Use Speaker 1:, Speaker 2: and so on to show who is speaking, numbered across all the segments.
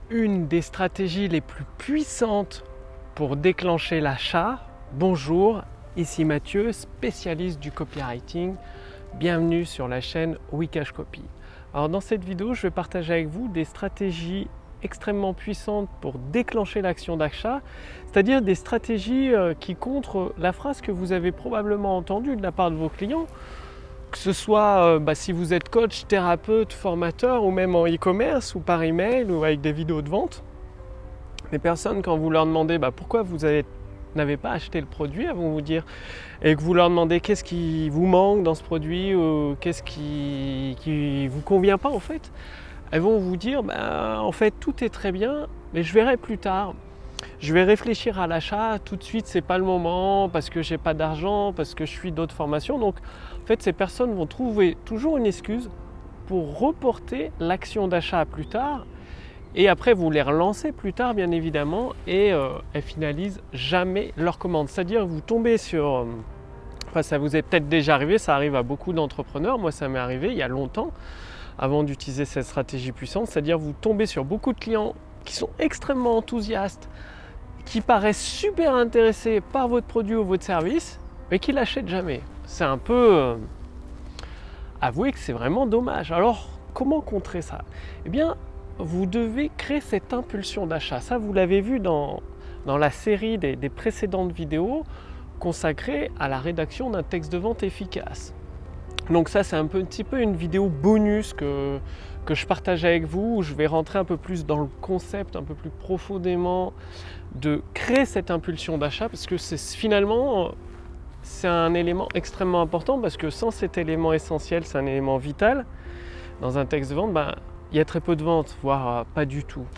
Speaker 1: une des stratégies les plus puissantes pour déclencher l'achat. Bonjour, ici Mathieu, spécialiste du copywriting. Bienvenue sur la chaîne Wikash Copy. Alors dans cette vidéo, je vais partager avec vous des stratégies extrêmement puissantes pour déclencher l'action d'achat, c'est-à-dire des stratégies qui contrent la phrase que vous avez probablement entendue de la part de vos clients, que ce soit si vous êtes coach, thérapeute, formateur ou même en e-commerce ou par email ou avec des vidéos de vente. Les personnes, quand vous leur demandez pourquoi vous n'avez pas acheté le produit, elles vont vous dire, et que vous leur demandez qu'est-ce qui vous manque dans ce produit ou qu'est-ce qui vous convient pas en fait, elles vont vous dire en fait tout est très bien mais je verrai plus tard. Je vais réfléchir à l'achat, tout de suite c'est pas le moment parce que j'ai pas d'argent, parce que je suis d'autres formations. Donc en fait ces personnes vont trouver toujours une excuse pour reporter l'action d'achat à plus tard. Et après, vous les relancez plus tard, bien évidemment, et elles finalisent jamais leur commande. C'est-à-dire, vous tombez sur... ça vous est peut-être déjà arrivé, ça arrive à beaucoup d'entrepreneurs. Moi, ça m'est arrivé il y a longtemps, avant d'utiliser cette stratégie puissante. C'est-à-dire, vous tombez sur beaucoup de clients qui sont extrêmement enthousiastes, qui paraissent super intéressés par votre produit ou votre service, mais qui ne l'achètent jamais. C'est un peu... avouez que c'est vraiment dommage. Alors, comment contrer ça ? Eh bien, vous devez créer cette impulsion d'achat. Ça, vous l'avez vu dans la série des précédentes vidéos consacrées à la rédaction d'un texte de vente efficace. Donc ça, c'est un petit peu une vidéo bonus que je partage avec vous, où je vais rentrer un peu plus dans le concept, un peu plus profondément, de créer cette impulsion d'achat, parce que finalement, c'est un élément extrêmement important, parce que sans cet élément essentiel, c'est un élément vital dans un texte de vente, il y a très peu de ventes, voire pas du tout.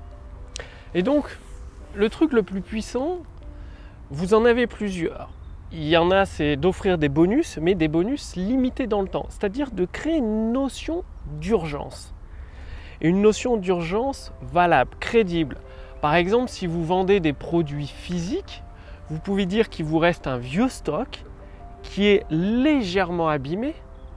Speaker 1: Et donc, le truc le plus puissant, vous en avez plusieurs. Il y en a, c'est d'offrir des bonus, mais des bonus limités dans le temps. C'est-à-dire de créer une notion d'urgence. Et une notion d'urgence valable, crédible. Par exemple, si vous vendez des produits physiques, vous pouvez dire qu'il vous reste un vieux stock qui est légèrement abîmé,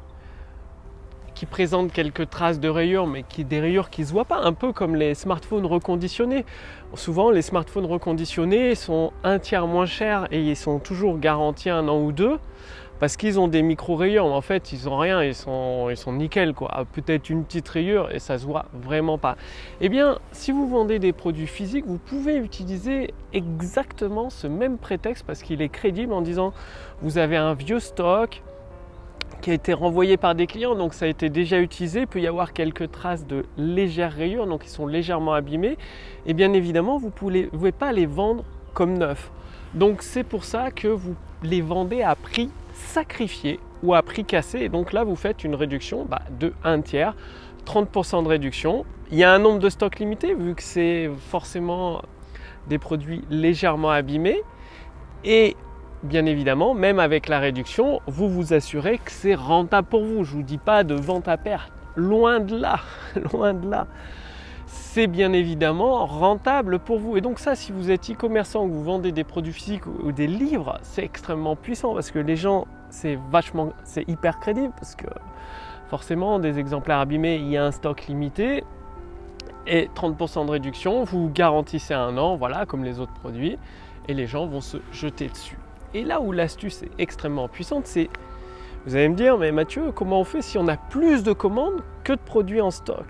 Speaker 1: qui présente quelques traces de rayures, mais des rayures qui ne se voient pas, un peu comme les smartphones reconditionnés. Souvent, les smartphones reconditionnés sont un tiers moins chers et ils sont toujours garantis 1 an ou 2 parce qu'ils ont des micro-rayures, mais en fait, ils n'ont rien, ils sont nickel, quoi. Peut-être une petite rayure et ça ne se voit vraiment pas. Eh bien, si vous vendez des produits physiques, vous pouvez utiliser exactement ce même prétexte parce qu'il est crédible en disant vous avez un vieux stock qui a été renvoyé par des clients, donc ça a été déjà utilisé, il peut y avoir quelques traces de légères rayures, donc ils sont légèrement abîmés, et bien évidemment vous ne pouvez pas les vendre comme neufs. Donc c'est pour ça que vous les vendez à prix sacrifié ou à prix cassé, et donc là vous faites une réduction de 1/3, 30% de réduction. Il y a un nombre de stocks limité, vu que c'est forcément des produits légèrement abîmés, et bien évidemment, même avec la réduction, vous vous assurez que c'est rentable pour vous. Je ne vous dis pas de vente à perte, loin de là, loin de là. C'est bien évidemment rentable pour vous. Et donc ça, si vous êtes e-commerçant, que vous vendez des produits physiques ou des livres, c'est extrêmement puissant parce que les gens, c'est hyper crédible parce que forcément, des exemplaires abîmés, il y a un stock limité et 30% de réduction, vous garantissez 1 an, voilà, comme les autres produits, et les gens vont se jeter dessus. Et là où l'astuce est extrêmement puissante, c'est, vous allez me dire, mais Mathieu, comment on fait si on a plus de commandes que de produits en stock ?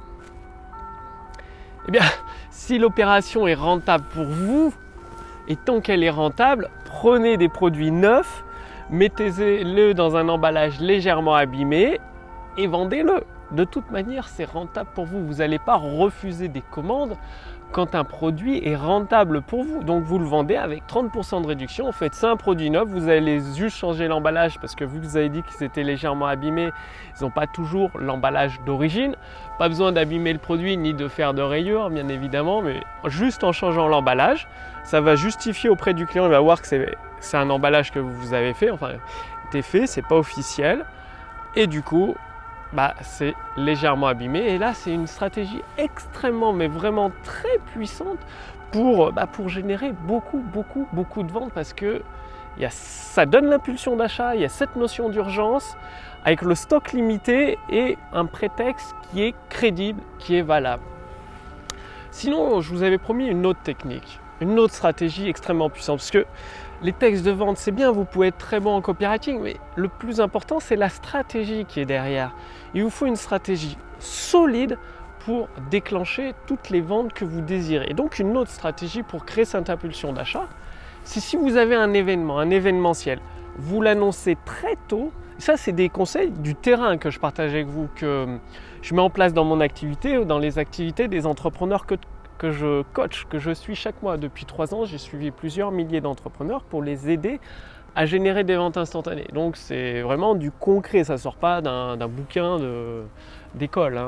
Speaker 1: Eh bien, si l'opération est rentable pour vous, et tant qu'elle est rentable, prenez des produits neufs, mettez-le dans un emballage légèrement abîmé et vendez-le. De toute manière, c'est rentable pour vous. Vous n'allez pas refuser des commandes quand un produit est rentable pour vous. Donc vous le vendez avec 30% de réduction. En fait, c'est un produit neuf, vous allez juste changer l'emballage parce que vu que vous avez dit qu'ils étaient légèrement abîmés, ils n'ont pas toujours l'emballage d'origine. Pas besoin d'abîmer le produit ni de faire de rayures, bien évidemment, mais juste en changeant l'emballage, ça va justifier auprès du client, il va voir que c'est un emballage que vous avez fait, enfin, c'est fait, c'est pas officiel. Et du coup, c'est légèrement abîmé, et là c'est une stratégie extrêmement mais vraiment très puissante pour générer beaucoup de ventes parce que ça donne l'impulsion d'achat, il y a cette notion d'urgence avec le stock limité et un prétexte qui est crédible, qui est valable. Sinon, je vous avais promis une autre technique, une autre stratégie extrêmement puissante. Parce que les textes de vente, c'est bien, vous pouvez être très bon en copywriting, mais le plus important, c'est la stratégie qui est derrière. Il vous faut une stratégie solide pour déclencher toutes les ventes que vous désirez. Et donc, une autre stratégie pour créer cette impulsion d'achat, c'est si vous avez un événement, un événementiel, vous l'annoncez très tôt. Ça, c'est des conseils du terrain que je partage avec vous, que je mets en place dans mon activité, dans les activités des entrepreneurs que je coach, que je suis chaque mois. Depuis 3 ans, j'ai suivi plusieurs milliers d'entrepreneurs pour les aider à générer des ventes instantanées. Donc, c'est vraiment du concret, ça ne sort pas d'un bouquin d'école.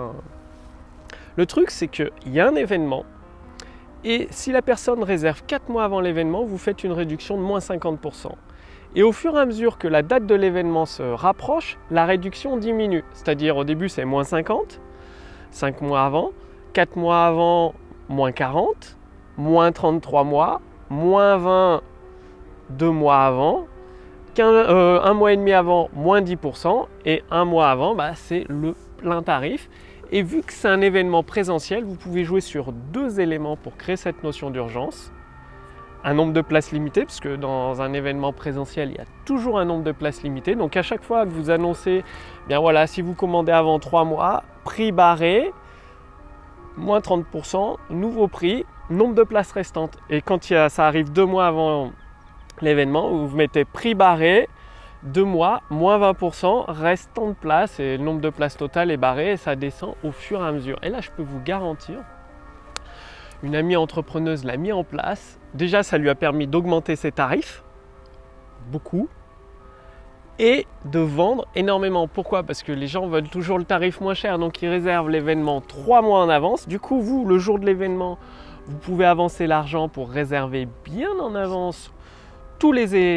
Speaker 1: Le truc, c'est qu'il y a un événement, et si la personne réserve 4 mois avant l'événement, vous faites une réduction de moins 50%. Et au fur et à mesure que la date de l'événement se rapproche, la réduction diminue. C'est-à-dire au début c'est moins 50, 5 mois avant, 4 mois avant, moins 40, moins 33 mois, moins 20, 2 mois avant, 1 mois et demi avant, moins 10%, et 1 mois avant, c'est le plein tarif. Et vu que c'est un événement présentiel, vous pouvez jouer sur 2 éléments pour créer cette notion d'urgence. Un nombre de places limité, parce que dans un événement présentiel, il y a toujours un nombre de places limité. Donc à chaque fois que vous annoncez, bien voilà, si vous commandez avant 3 mois, prix barré, moins 30%, nouveau prix, nombre de places restantes. Et quand ça arrive 2 mois avant l'événement, vous mettez prix barré, 2 mois, moins 20%, restant de place, et le nombre de places totales est barré, et ça descend au fur et à mesure. Et là, je peux vous garantir, une amie entrepreneuse l'a mis en place. Déjà, ça lui a permis d'augmenter ses tarifs, beaucoup, et de vendre énormément. Pourquoi? Parce que les gens veulent toujours le tarif moins cher, donc ils réservent l'événement 3 mois en avance. Du coup, vous, le jour de l'événement, vous pouvez avancer l'argent pour réserver bien en avance tous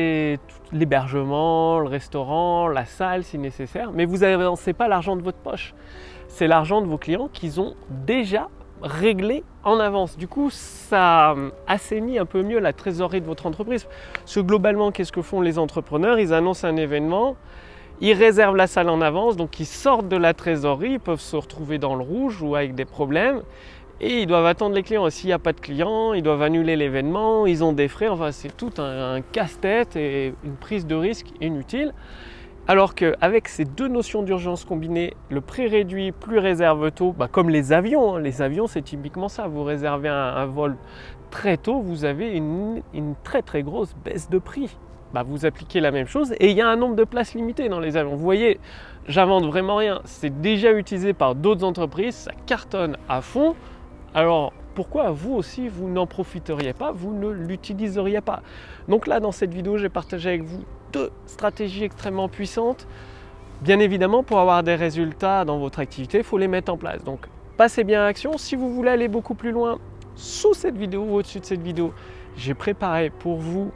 Speaker 1: l'hébergement, le restaurant, la salle si nécessaire, mais vous n'avancez pas l'argent de votre poche. C'est l'argent de vos clients qu'ils ont déjà réglé en avance. Du coup, ça assainit un peu mieux la trésorerie de votre entreprise. Parce que globalement, qu'est-ce que font les entrepreneurs? Ils annoncent un événement, ils réservent la salle en avance, donc ils sortent de la trésorerie, ils peuvent se retrouver dans le rouge ou avec des problèmes. Et ils doivent attendre les clients. Et s'il n'y a pas de clients, ils doivent annuler l'événement, ils ont des frais. Enfin, c'est tout un casse-tête et une prise de risque inutile. Alors qu'avec ces 2 notions d'urgence combinées, le prix réduit plus réserve tôt, comme les avions. Les avions, c'est typiquement ça. Vous réservez un vol très tôt, vous avez une très très grosse baisse de prix. Vous appliquez la même chose et il y a un nombre de places limité dans les avions. Vous voyez, j'invente vraiment rien. C'est déjà utilisé par d'autres entreprises, ça cartonne à fond. Alors pourquoi vous aussi vous n'en profiteriez pas, vous ne l'utiliseriez pas? Donc là dans cette vidéo j'ai partagé avec vous 2 stratégies extrêmement puissantes. Bien évidemment pour avoir des résultats dans votre activité, il faut les mettre en place. Donc passez bien à l'action. Si vous voulez aller beaucoup plus loin, sous cette vidéo ou au-dessus de cette vidéo, j'ai préparé pour vous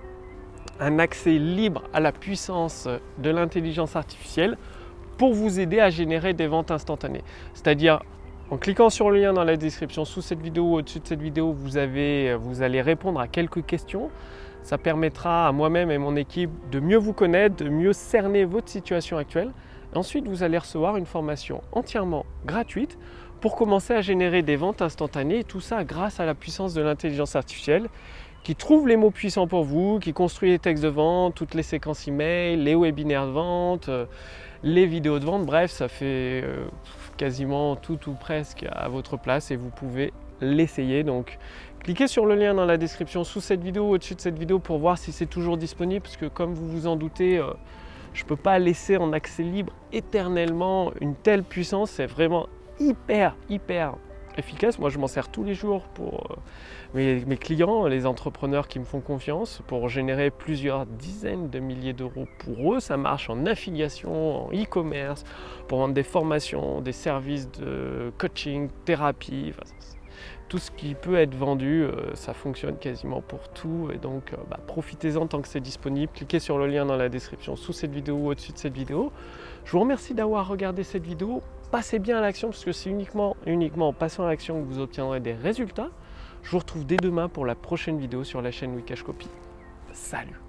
Speaker 1: un accès libre à la puissance de l'intelligence artificielle pour vous aider à générer des ventes instantanées. C'est-à-dire en cliquant sur le lien dans la description sous cette vidéo ou au-dessus de cette vidéo, vous allez répondre à quelques questions. Ça permettra à moi-même et mon équipe de mieux vous connaître, de mieux cerner votre situation actuelle. Ensuite, vous allez recevoir une formation entièrement gratuite pour commencer à générer des ventes instantanées. Et tout ça grâce à la puissance de l'intelligence artificielle qui trouve les mots puissants pour vous, qui construit les textes de vente, toutes les séquences email, les webinaires de vente, les vidéos de vente. Bref, ça fait quasiment tout ou presque à votre place et vous pouvez l'essayer. Donc cliquez sur le lien dans la description sous cette vidéo ou au-dessus de cette vidéo pour voir si c'est toujours disponible, parce que comme vous vous en doutez, je ne peux pas laisser en accès libre éternellement une telle puissance. C'est vraiment hyper efficace. Moi je m'en sers tous les jours pour mes clients, les entrepreneurs qui me font confiance, pour générer plusieurs dizaines de milliers d'euros pour eux. Ça marche en affiliation, en e-commerce, pour vendre des formations, des services de coaching, thérapie, tout ce qui peut être vendu, ça fonctionne quasiment pour tout. Et donc profitez-en tant que c'est disponible. Cliquez sur le lien dans la description sous cette vidéo ou au-dessus de cette vidéo. Je vous remercie d'avoir regardé cette vidéo. Passez bien à l'action, parce que c'est uniquement en passant à l'action que vous obtiendrez des résultats. Je vous retrouve dès demain pour la prochaine vidéo sur la chaîne Wikash Copy. Salut!